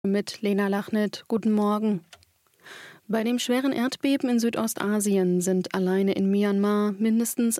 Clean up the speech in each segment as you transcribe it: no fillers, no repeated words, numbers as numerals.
Mit Lena Lachnit. Guten Morgen. Bei dem schweren Erdbeben in Südostasien sind alleine in Myanmar mindestens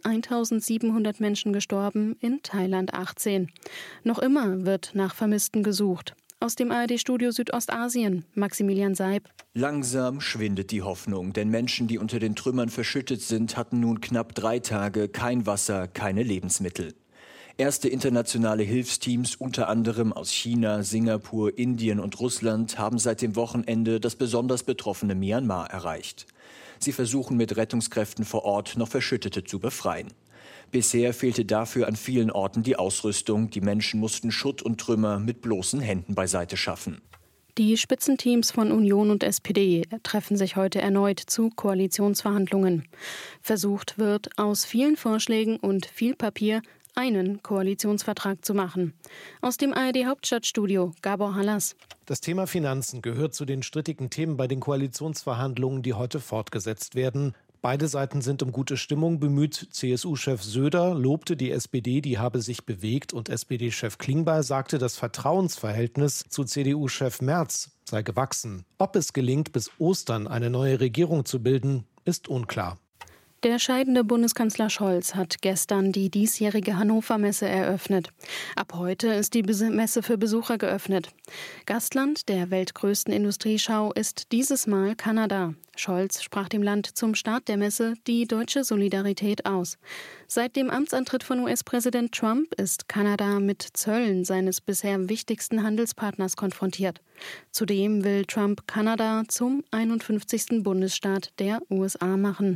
1700 Menschen gestorben, in Thailand 18. Noch immer wird nach Vermissten gesucht. Aus dem ARD-Studio Südostasien, Maximilian Seib. Langsam schwindet die Hoffnung, denn Menschen, die unter den Trümmern verschüttet sind, hatten nun knapp 3 Tage kein Wasser, keine Lebensmittel. Erste internationale Hilfsteams, unter anderem aus China, Singapur, Indien und Russland, haben seit dem Wochenende das besonders betroffene Myanmar erreicht. Sie versuchen mit Rettungskräften vor Ort noch Verschüttete zu befreien. Bisher fehlte dafür an vielen Orten die Ausrüstung. Die Menschen mussten Schutt und Trümmer mit bloßen Händen beiseite schaffen. Die Spitzenteams von Union und SPD treffen sich heute erneut zu Koalitionsverhandlungen. Versucht wird, aus vielen Vorschlägen und viel Papier einen Koalitionsvertrag zu machen. Aus dem ARD-Hauptstadtstudio, Gabor Hallas. Das Thema Finanzen gehört zu den strittigen Themen bei den Koalitionsverhandlungen, die heute fortgesetzt werden. Beide Seiten sind um gute Stimmung bemüht. CSU-Chef Söder lobte die SPD, die habe sich bewegt, und SPD-Chef Klingbeil sagte, das Vertrauensverhältnis zu CDU-Chef Merz sei gewachsen. Ob es gelingt, bis Ostern eine neue Regierung zu bilden, ist unklar. Der scheidende Bundeskanzler Scholz hat gestern die diesjährige Hannover-Messe eröffnet. Ab heute ist die Messe für Besucher geöffnet. Gastland der weltgrößten Industrieschau ist dieses Mal Kanada. Scholz sprach dem Land zum Start der Messe die deutsche Solidarität aus. Seit dem Amtsantritt von US-Präsident Trump ist Kanada mit Zöllen seines bisher wichtigsten Handelspartners konfrontiert. Zudem will Trump Kanada zum 51. Bundesstaat der USA machen.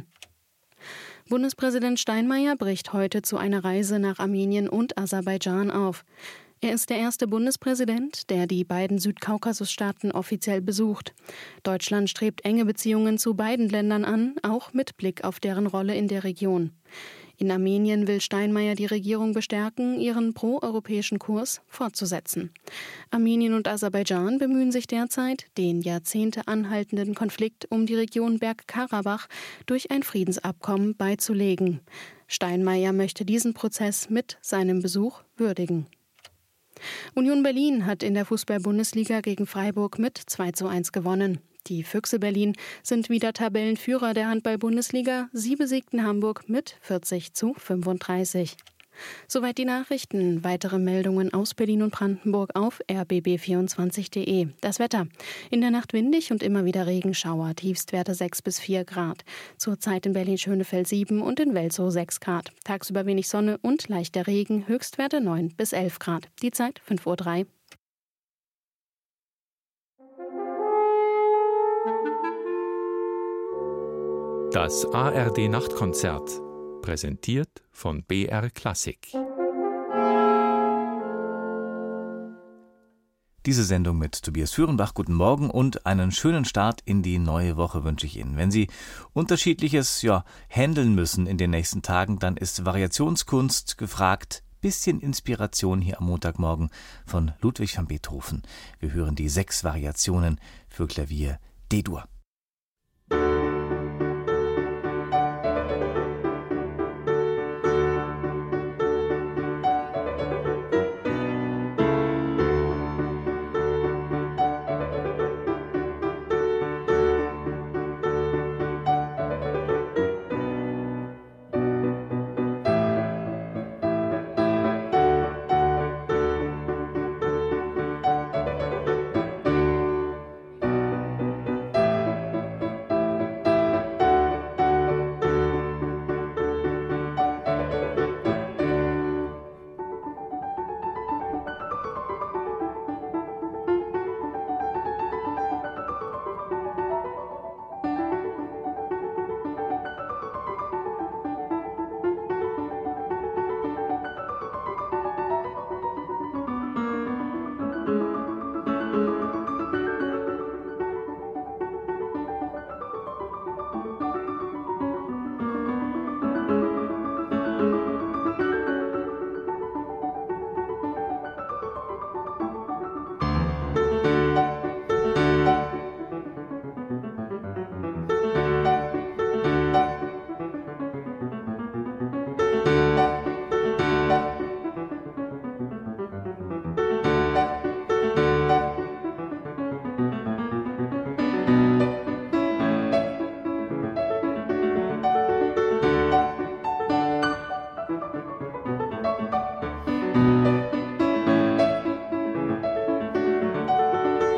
Bundespräsident Steinmeier bricht heute zu einer Reise nach Armenien und Aserbaidschan auf. Er ist der erste Bundespräsident, der die beiden Südkaukasusstaaten offiziell besucht. Deutschland strebt enge Beziehungen zu beiden Ländern an, auch mit Blick auf deren Rolle in der Region. In Armenien will Steinmeier die Regierung bestärken, ihren proeuropäischen Kurs fortzusetzen. Armenien und Aserbaidschan bemühen sich derzeit, den Jahrzehnte anhaltenden Konflikt um die Region Bergkarabach durch ein Friedensabkommen beizulegen. Steinmeier möchte diesen Prozess mit seinem Besuch würdigen. Union Berlin hat in der Fußball-Bundesliga gegen Freiburg mit 2:1 gewonnen. Die Füchse Berlin sind wieder Tabellenführer der Handball-Bundesliga. Sie besiegten Hamburg mit 40:35. Soweit die Nachrichten. Weitere Meldungen aus Berlin und Brandenburg auf rbb24.de. Das Wetter. In der Nacht windig und immer wieder Regenschauer. Tiefstwerte 6 bis 4 Grad. Zurzeit in Berlin-Schönefeld 7 und in Welzow 6 Grad. Tagsüber wenig Sonne und leichter Regen. Höchstwerte 9 bis 11 Grad. Die Zeit 5:03 Uhr. Das ARD-Nachtkonzert, präsentiert von BR Klassik. Diese Sendung mit Tobias Führenbach, guten Morgen und einen schönen Start in die neue Woche wünsche ich Ihnen. Wenn Sie Unterschiedliches handeln müssen in den nächsten Tagen, dann ist Variationskunst gefragt. Bisschen Inspiration hier am Montagmorgen von Ludwig van Beethoven. Wir hören die 6 Variationen für Klavier D-Dur.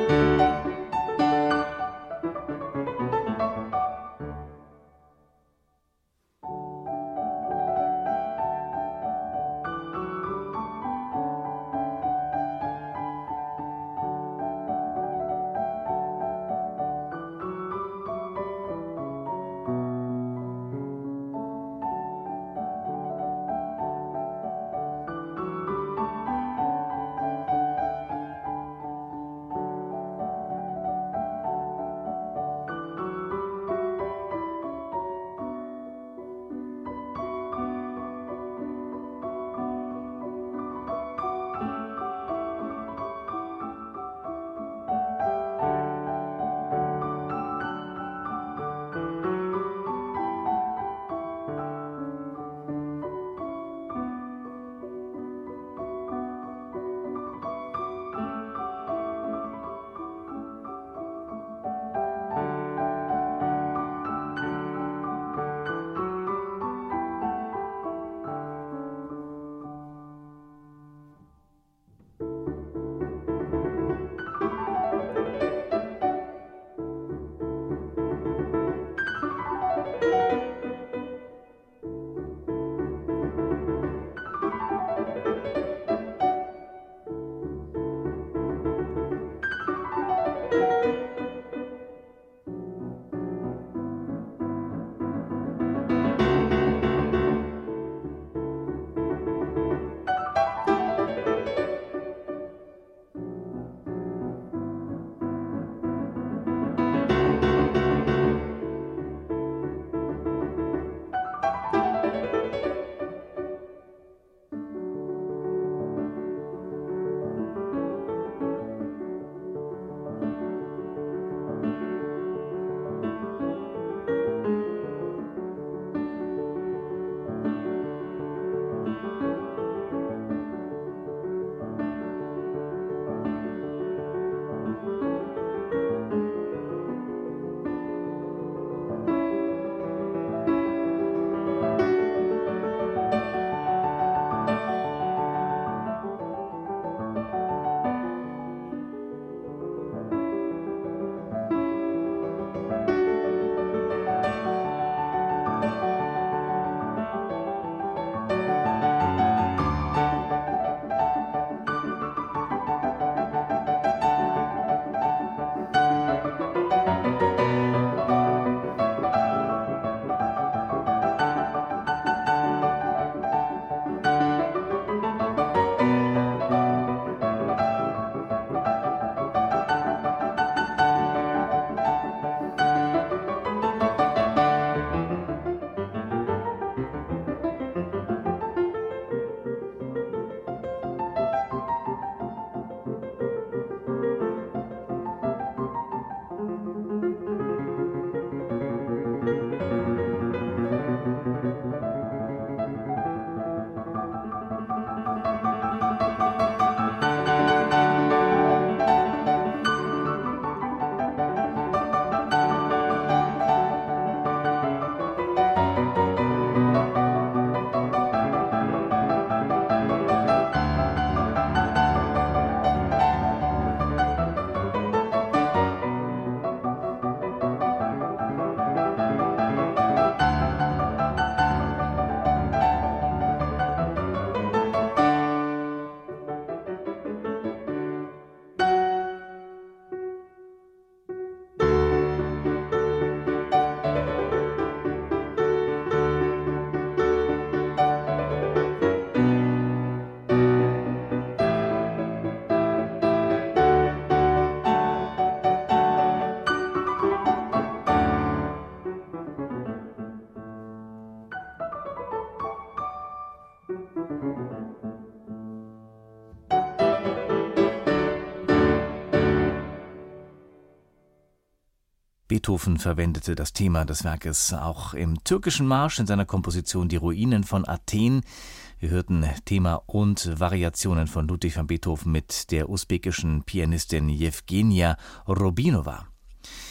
Beethoven verwendete das Thema des Werkes auch im türkischen Marsch in seiner Komposition Die Ruinen von Athen. Wir hörten Thema und Variationen von Ludwig van Beethoven mit der usbekischen Pianistin Jewgenia Robinova.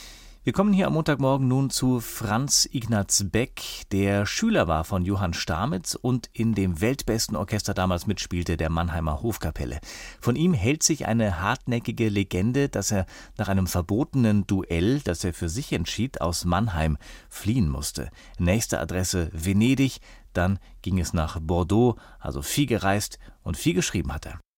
Wir kommen hier am Montagmorgen nun zu Franz Ignaz Beck, der Schüler war von Johann Stamitz und in dem weltbesten Orchester damals mitspielte, der Mannheimer Hofkapelle. Von ihm hält sich eine hartnäckige Legende, dass er nach einem verbotenen Duell, das er für sich entschied, aus Mannheim fliehen musste. Nächste Adresse Venedig, dann ging es nach Bordeaux, also viel gereist und viel geschrieben hat er.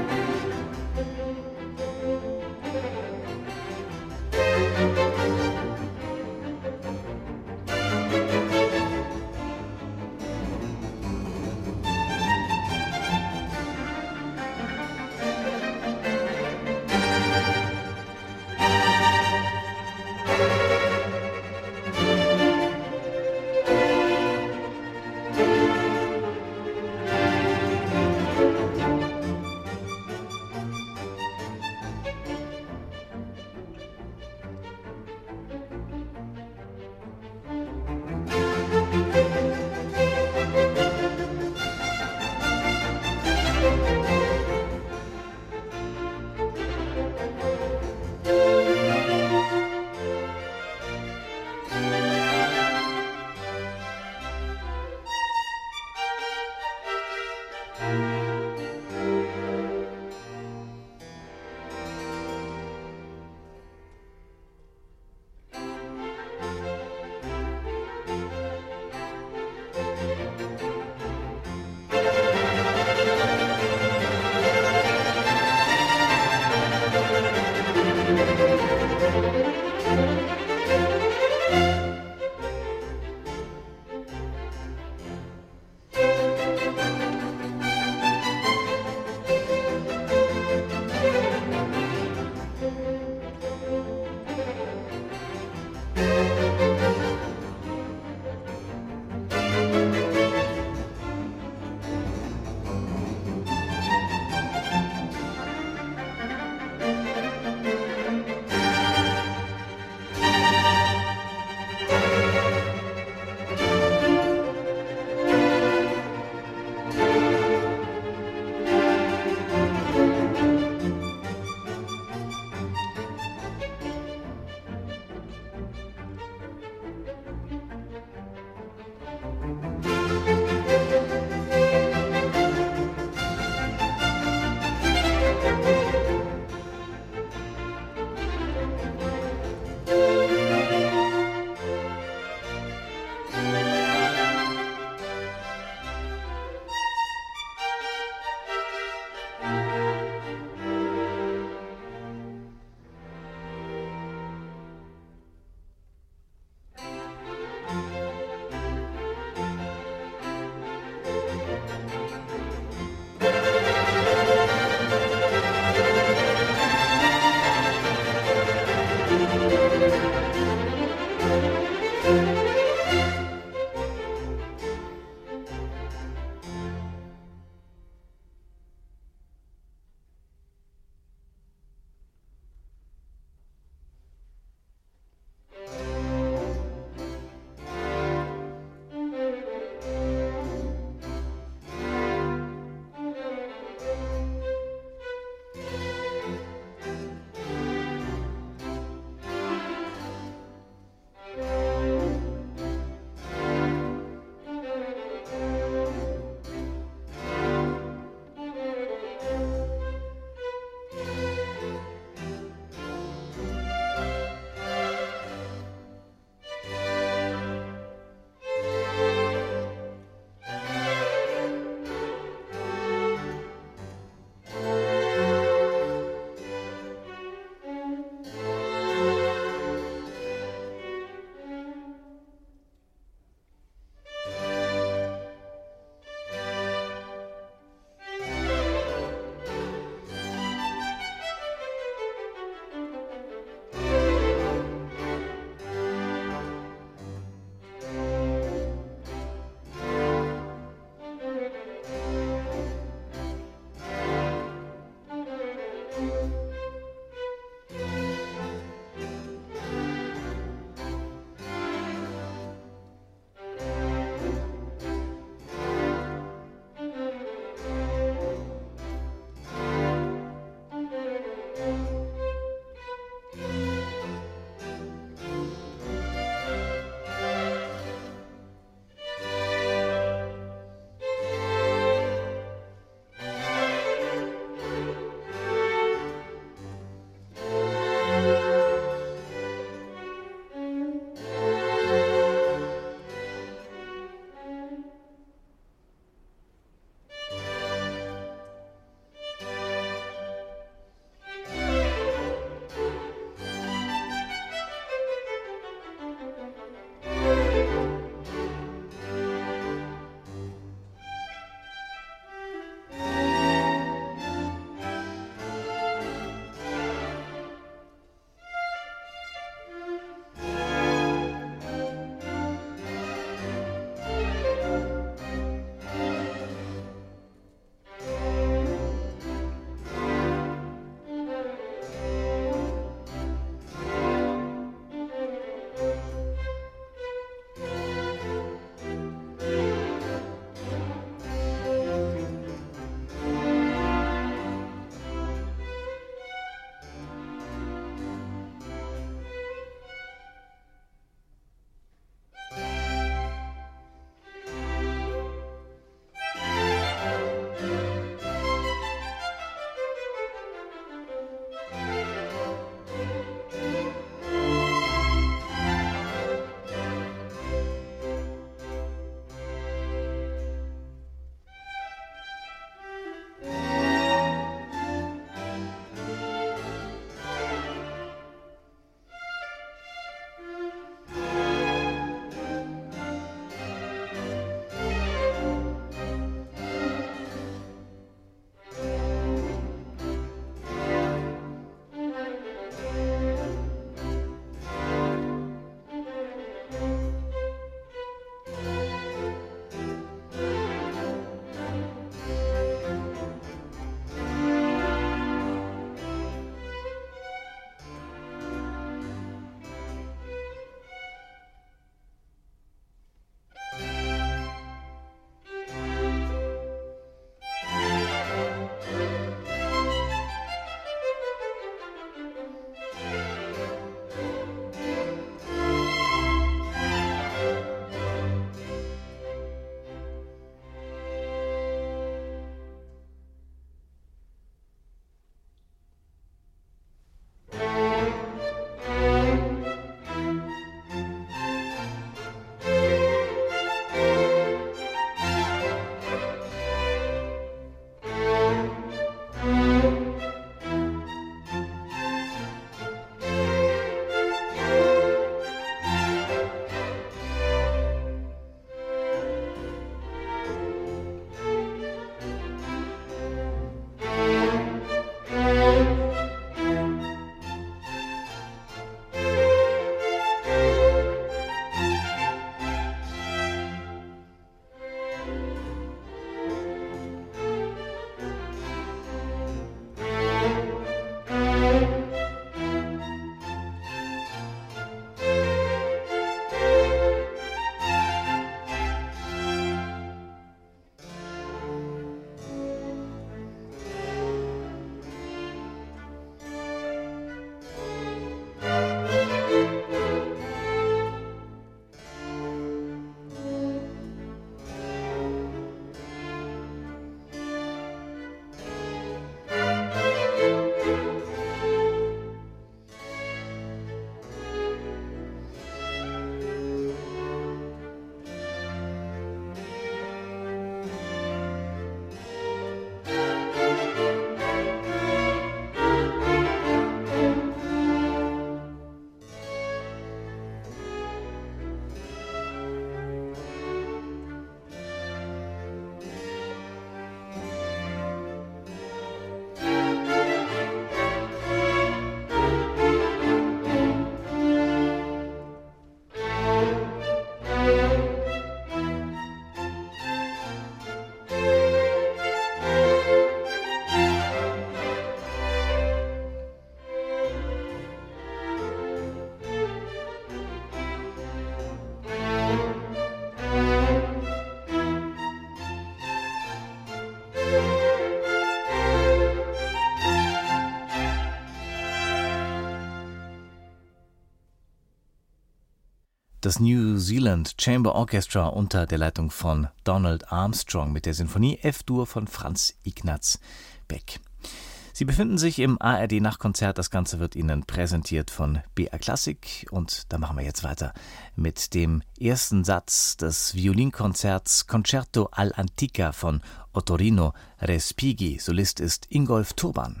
das New Zealand Chamber Orchestra unter der Leitung von Donald Armstrong mit der Sinfonie F-Dur von Franz Ignaz Beck. Sie befinden sich im ARD-Nachtkonzert. Das Ganze wird Ihnen präsentiert von BR Classic. Und da machen wir jetzt weiter mit dem ersten Satz des Violinkonzerts Concerto all'Antica von Ottorino Respighi. Solist ist Ingolf Turban.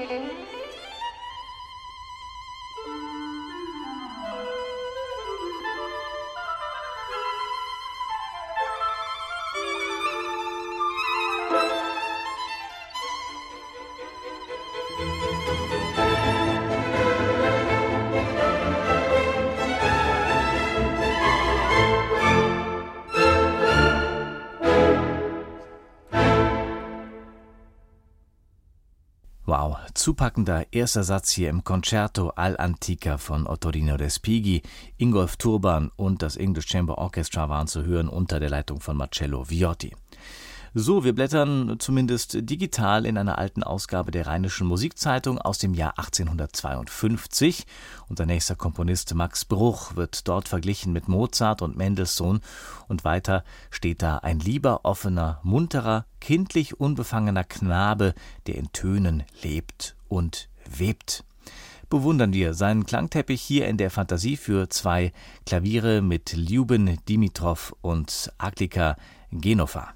Wow, zupackender erster Satz hier im Concerto all'Antica von Ottorino Respighi. Ingolf Turban und das English Chamber Orchestra waren zu hören unter der Leitung von Marcello Viotti. So, wir blättern zumindest digital in einer alten Ausgabe der Rheinischen Musikzeitung aus dem Jahr 1852. Unser nächster Komponist Max Bruch wird dort verglichen mit Mozart und Mendelssohn. Und weiter steht da: ein lieber, offener, munterer, kindlich unbefangener Knabe, der in Tönen lebt und webt. Bewundern wir seinen Klangteppich hier in der Fantasie für zwei Klaviere mit Lyuben Dimitrov und Aglika Genova.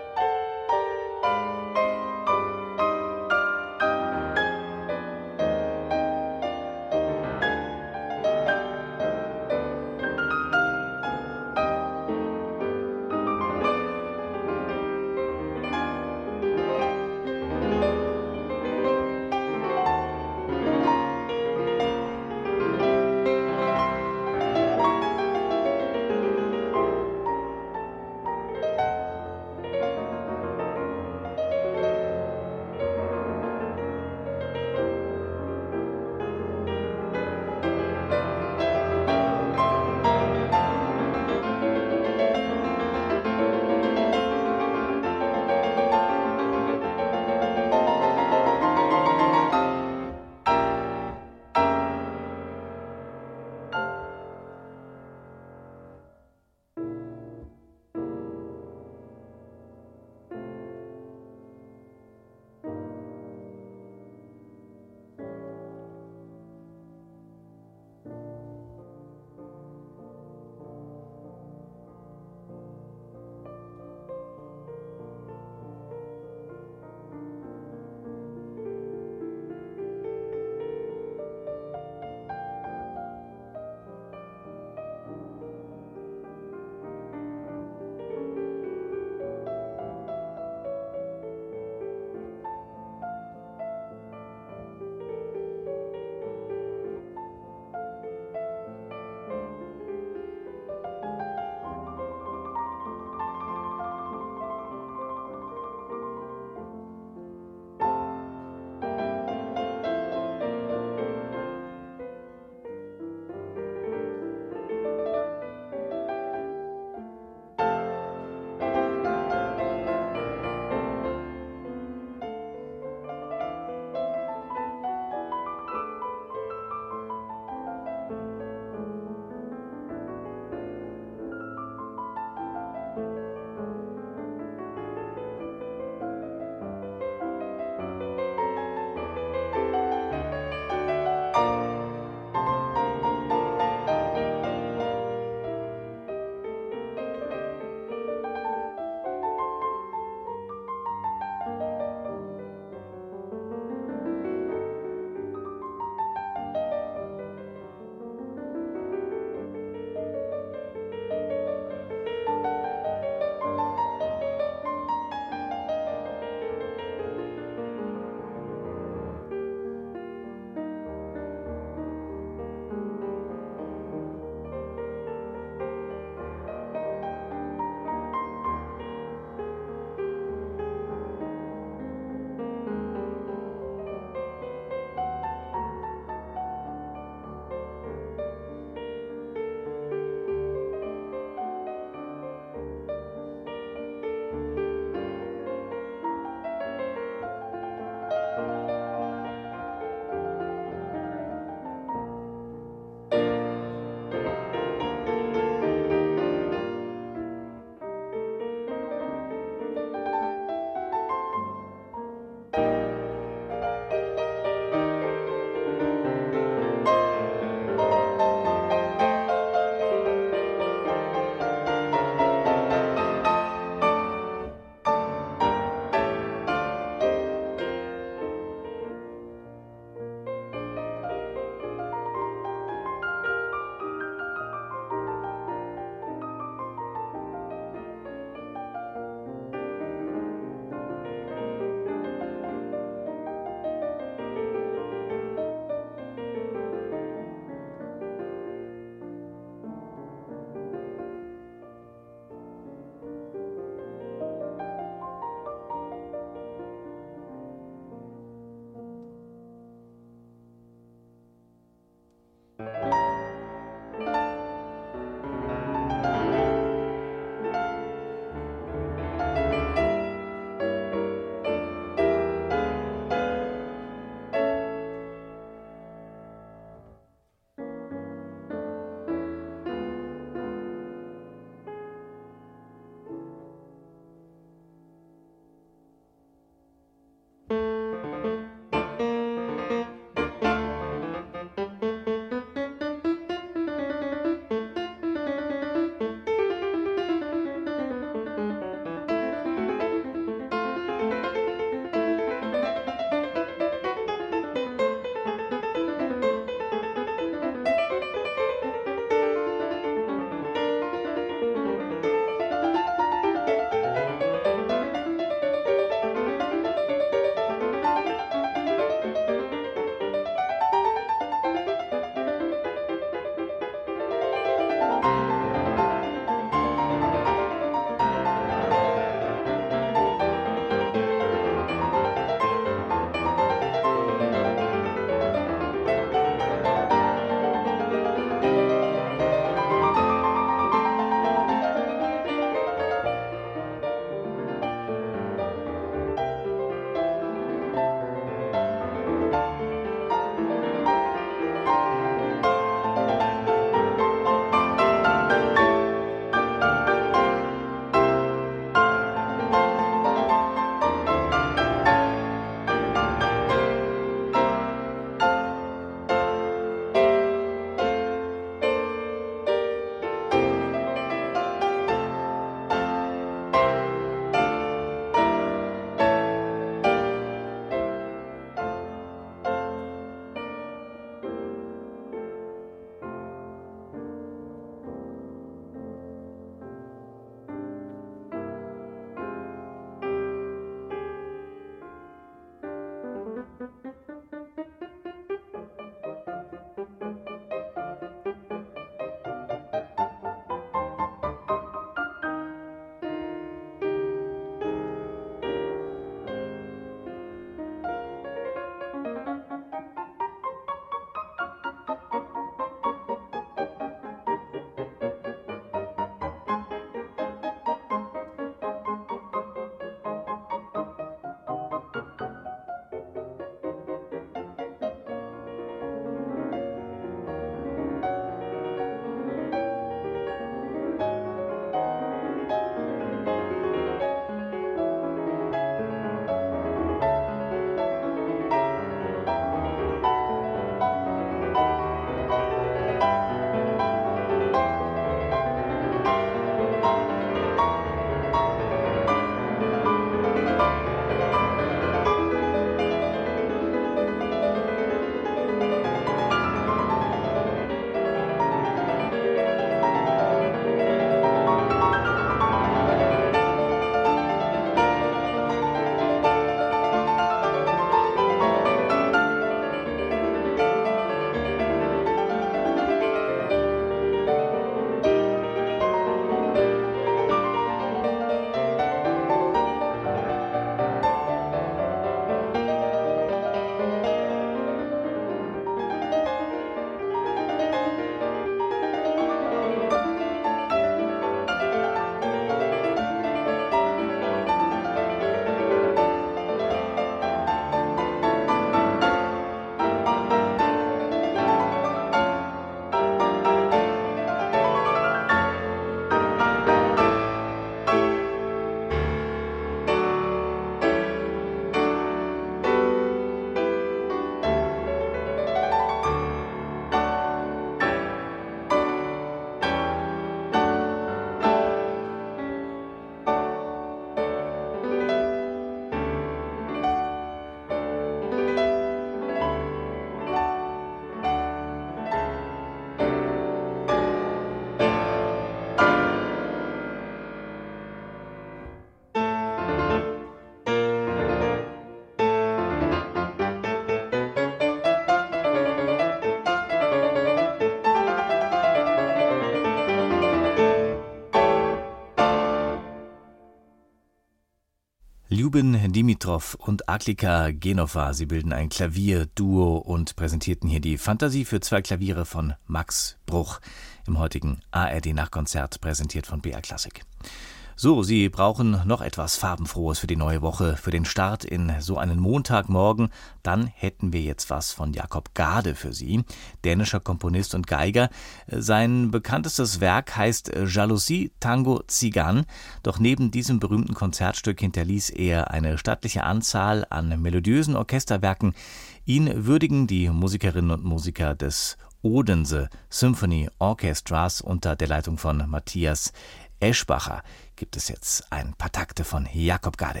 Ljubin Dimitrov und Aklika Genova, sie bilden ein Klavierduo und präsentierten hier die Fantasie für 2 Klaviere von Max Bruch im heutigen ARD-Nachtkonzert, präsentiert von BR Classic. So, Sie brauchen noch etwas Farbenfrohes für die neue Woche, für den Start in so einen Montagmorgen. Dann hätten wir jetzt was von Jakob Gade für Sie, dänischer Komponist und Geiger. Sein bekanntestes Werk heißt Jalousie Tango Zigan. Doch neben diesem berühmten Konzertstück hinterließ er eine stattliche Anzahl an melodiösen Orchesterwerken. Ihn würdigen die Musikerinnen und Musiker des Odense Symphony Orchestras unter der Leitung von Matthias Eschbacher. Gibt es jetzt ein paar Takte von Jakob Gade.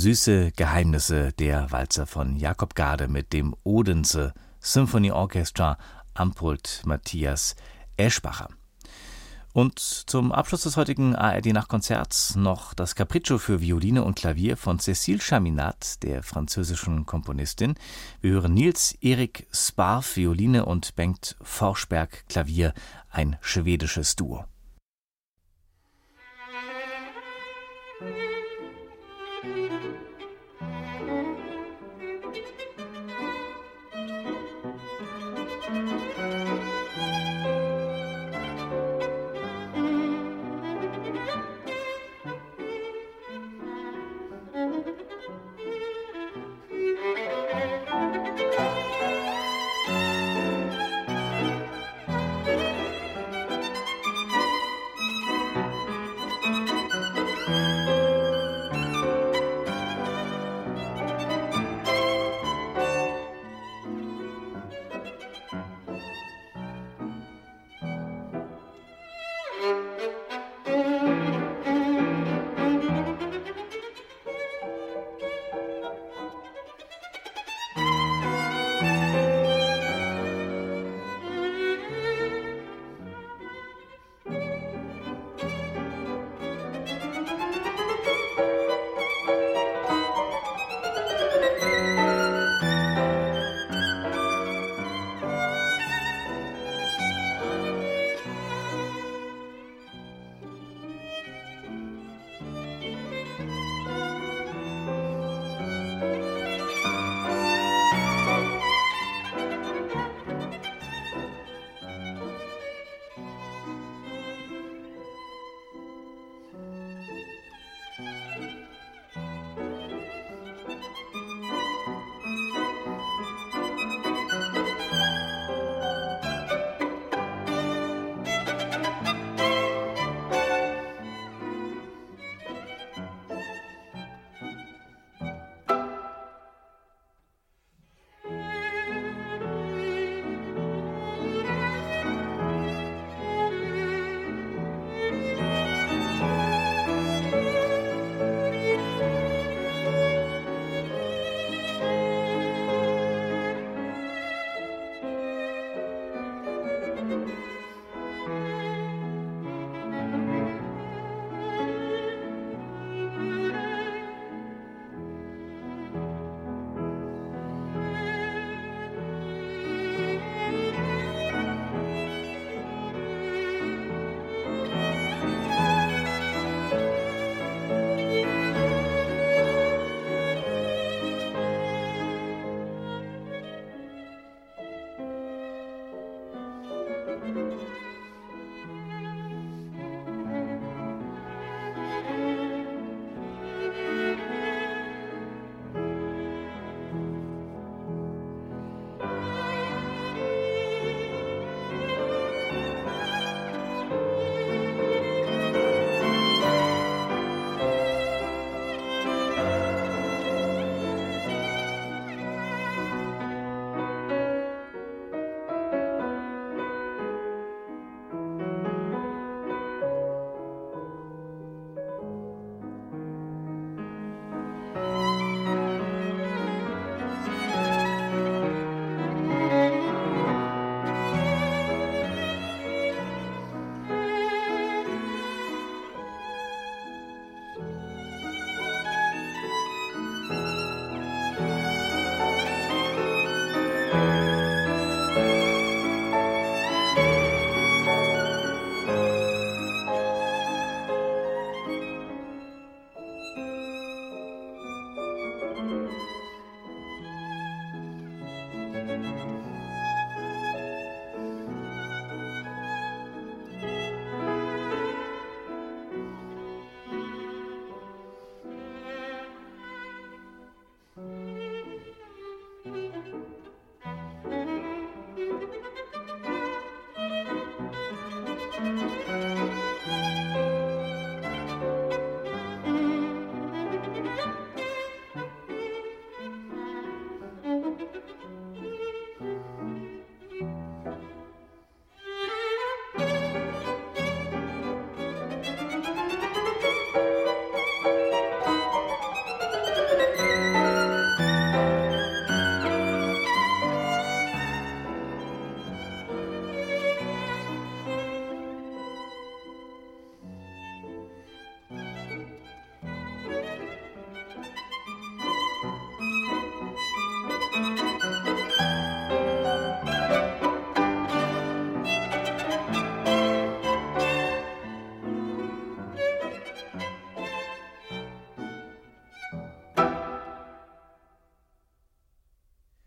Süße Geheimnisse, der Walzer von Jakob Gade mit dem Odense Symphony Orchestra am Pult Matthias Eschbacher. Und zum Abschluss des heutigen ARD-Nachtkonzerts noch das Capriccio für Violine und Klavier von Cécile Chaminade, der französischen Komponistin. Wir hören Niels-Erik Sparf, Violine und Bengt Forsberg, Klavier, ein schwedisches Duo.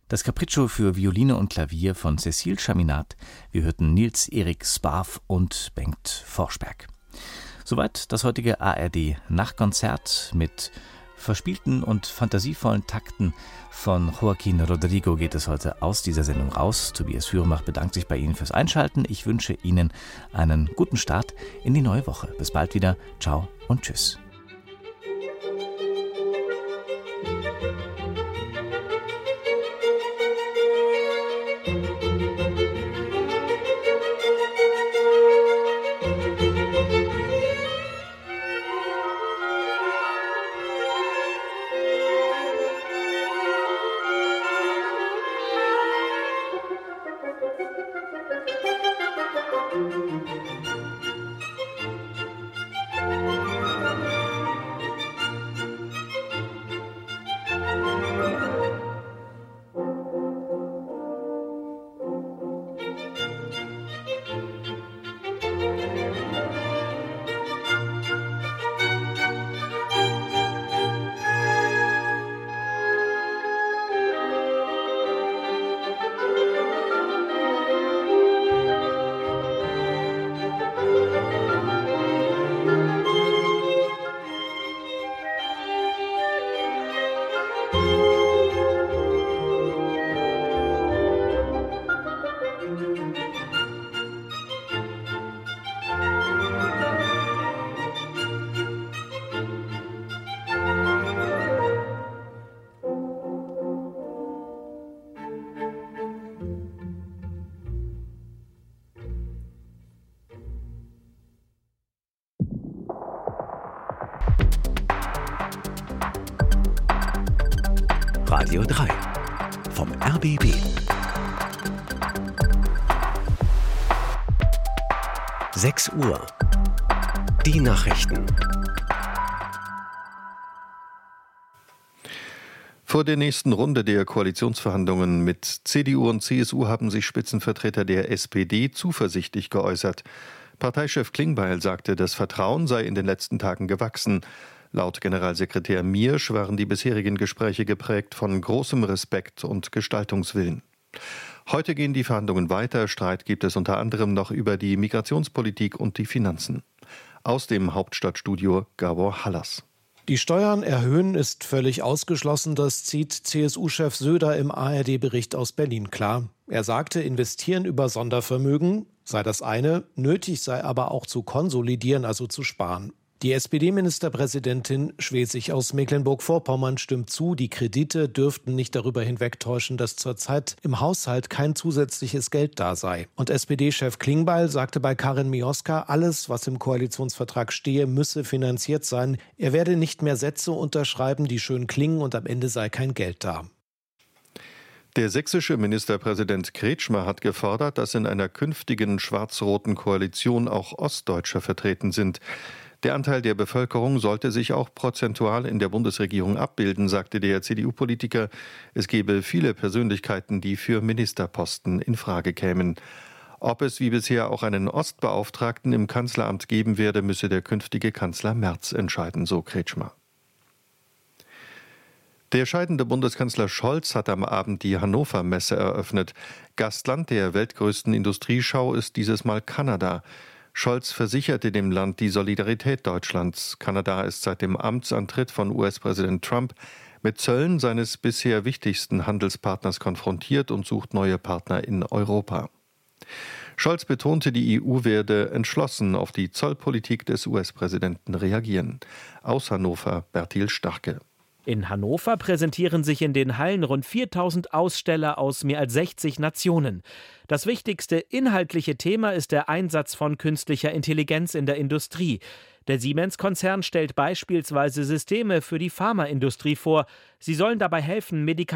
Das Capriccio für Violine und Klavier von Cécile Chaminade. Wir hörten Nils-Erik Sparv und Bengt Forsberg. Soweit das heutige ARD-Nachtkonzert. Mit verspielten und fantasievollen Takten von Joaquín Rodrigo geht es heute aus dieser Sendung raus. Tobias Fürmbach bedankt sich bei Ihnen fürs Einschalten. Ich wünsche Ihnen einen guten Start in die neue Woche. Bis bald wieder. Ciao und tschüss. Radio 3 vom RBB. Sechs Uhr. Die Nachrichten. Vor der nächsten Runde der Koalitionsverhandlungen mit CDU und CSU haben sich Spitzenvertreter der SPD zuversichtlich geäußert. Parteichef Klingbeil sagte, das Vertrauen sei in den letzten Tagen gewachsen. Laut Generalsekretär Miersch waren die bisherigen Gespräche geprägt von großem Respekt und Gestaltungswillen. Heute gehen die Verhandlungen weiter. Streit gibt es unter anderem noch über die Migrationspolitik und die Finanzen. Aus dem Hauptstadtstudio Gabor Hallas. Die Steuern erhöhen ist völlig ausgeschlossen, das zieht CSU-Chef Söder im ARD-Bericht aus Berlin klar. Er sagte, investieren über Sondervermögen sei das eine, nötig sei aber auch zu konsolidieren, also zu sparen. Die SPD-Ministerpräsidentin Schwesig aus Mecklenburg-Vorpommern stimmt zu, die Kredite dürften nicht darüber hinwegtäuschen, dass zurzeit im Haushalt kein zusätzliches Geld da sei. Und SPD-Chef Klingbeil sagte bei Karin Mioska, alles, was im Koalitionsvertrag stehe, müsse finanziert sein. Er werde nicht mehr Sätze unterschreiben, die schön klingen und am Ende sei kein Geld da. Der sächsische Ministerpräsident Kretschmer hat gefordert, dass in einer künftigen schwarz-roten Koalition auch Ostdeutsche vertreten sind. Der Anteil der Bevölkerung sollte sich auch prozentual in der Bundesregierung abbilden, sagte der CDU-Politiker. Es gebe viele Persönlichkeiten, die für Ministerposten in Frage kämen. Ob es wie bisher auch einen Ostbeauftragten im Kanzleramt geben werde, müsse der künftige Kanzler Merz entscheiden, so Kretschmer. Der scheidende Bundeskanzler Scholz hat am Abend die Hannover-Messe eröffnet. Gastland der weltgrößten Industrieschau ist dieses Mal Kanada. Scholz versicherte dem Land die Solidarität Deutschlands. Kanada ist seit dem Amtsantritt von US-Präsident Trump mit Zöllen seines bisher wichtigsten Handelspartners konfrontiert und sucht neue Partner in Europa. Scholz betonte, die EU werde entschlossen auf die Zollpolitik des US-Präsidenten reagieren. Aus Hannover Bertil Starke. In Hannover präsentieren sich in den Hallen rund 4000 Aussteller aus mehr als 60 Nationen. Das wichtigste inhaltliche Thema ist der Einsatz von künstlicher Intelligenz in der Industrie. Der Siemens-Konzern stellt beispielsweise Systeme für die Pharmaindustrie vor. Sie sollen dabei helfen, Medikamente